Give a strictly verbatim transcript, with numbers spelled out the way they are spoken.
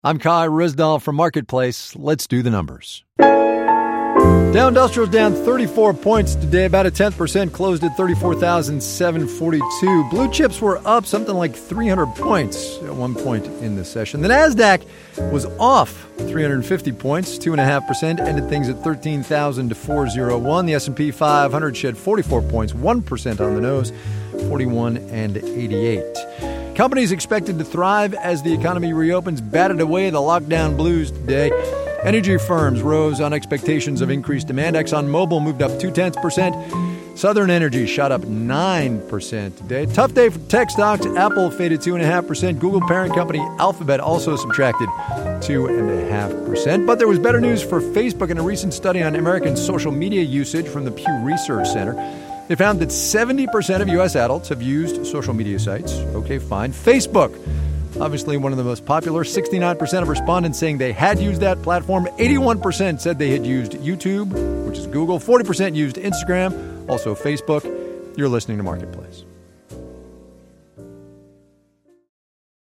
I'm Kai Rizdal from Marketplace. Let's do the numbers. Dow Industrial's down thirty-four points today, about a tenth percent, closed at thirty-four thousand seven hundred forty-two. Blue chips were up something like three hundred points at one point in the session. The NASDAQ was off three hundred fifty points, two point five percent, ended things at thirteen thousand four hundred one. The S and P five hundred shed forty-four points, one percent on the nose, forty-one and eighty-eight. Companies expected to thrive as the economy reopens batted away the lockdown blues today. Energy firms rose on expectations of increased demand. ExxonMobil moved up two-tenths percent. Southern Energy shot up nine percent today. Tough day for tech stocks. Apple faded two point five percent. Google parent company Alphabet also subtracted two point five percent. But there was better news for Facebook in a recent study on American social media usage from the Pew Research Center. They found that seventy percent of U S adults have used social media sites. Okay, fine. Facebook, obviously one of the most popular. sixty-nine percent of respondents saying they had used that platform. eighty-one percent said they had used YouTube, which is Google. forty percent used Instagram, also Facebook. You're listening to Marketplace.